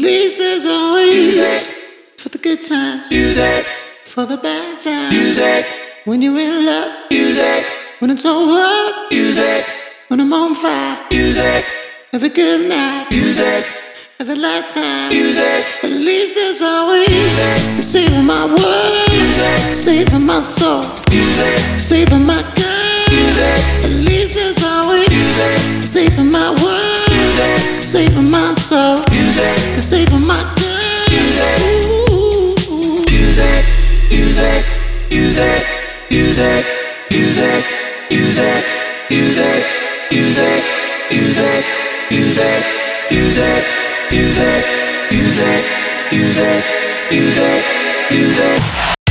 least there's always music. For the good times, Music. for the bad times, Music. when you're in love, Music. when it's over, Music. when I'm on fire, Music. every good night, Music. every last time, Music. at least there's always Music. saving my world, Music. saving my soul, Music. saving my girl, Music. at least there's always Music. saving my world, Music. saving my soul, Music. saving my girl. Ooh. Music. Music. Music. Music. Music. Music. Music. Music. Music. Music. Music. Music. Music. Music. Music. Music.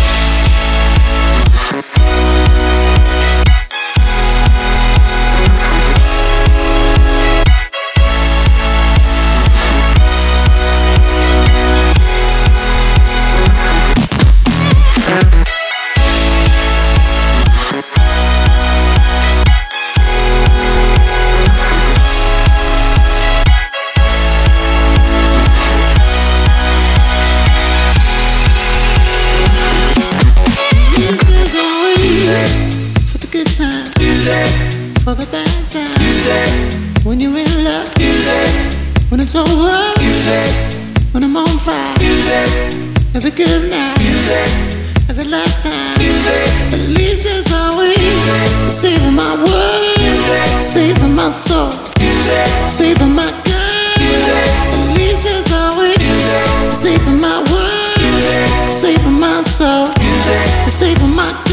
For the good times, Music. for the bad times, Music. when you're in love, Music. when it's over, Music. when I'm on fire, Music. every good night, Music. every last time, Music. at least there's always saving my world, saving my soul, Music. saving my girl, at least there's always saving my world, saving my soul, saving my